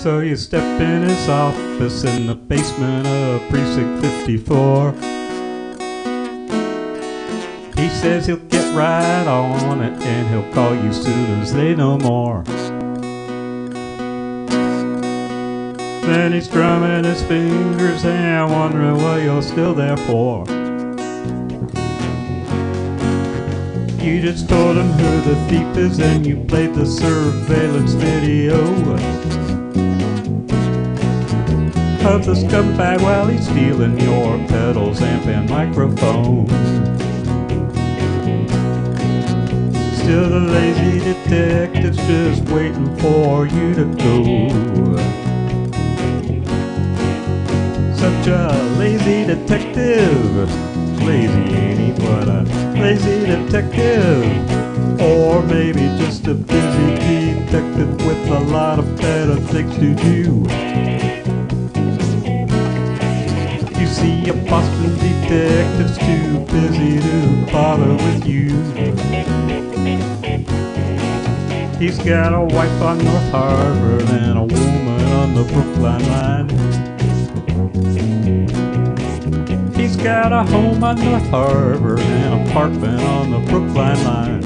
So you step in his office in the basement of Precinct 54. He says he'll get right on it and he'll call you soon as they know more. Then he's drumming his fingers and wondering what you're still there for. You just told him who the thief is and you played the surveillance video of the scumbag while he's stealing your pedals, amp, and microphone. Still the lazy detective's just waiting for you to go. Such a lazy detective. Lazy, ain't he? What a lazy detective. Or maybe just a busy detective with a lot of better things to do. You see, a Boston detective's too busy to bother with you. He's got a wife on North Harbor and a woman on the Brookline line. He's got a home on North Harbor and an apartment on the Brookline line.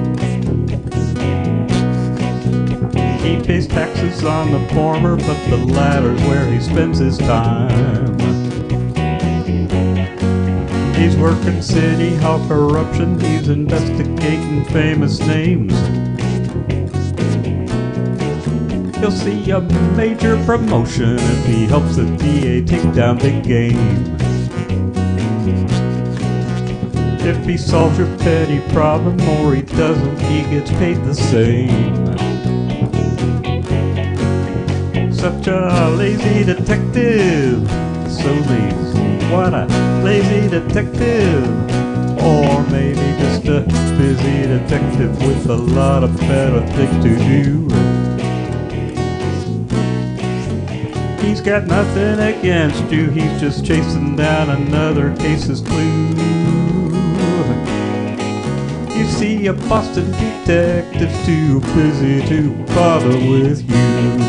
He pays taxes on the former, but the latter's where he spends his time. He's working city hall corruption, he's investigating famous names. He'll see a major promotion if he helps the DA take down the game. If he solves your petty problem or he doesn't, he gets paid the same. Such a lazy detective. So lazy, what a lazy detective. Or maybe just a busy detective with a lot of better things to do. He's got nothing against you, he's just chasing down another case's clue. You see, a Boston detective's too busy to bother with you.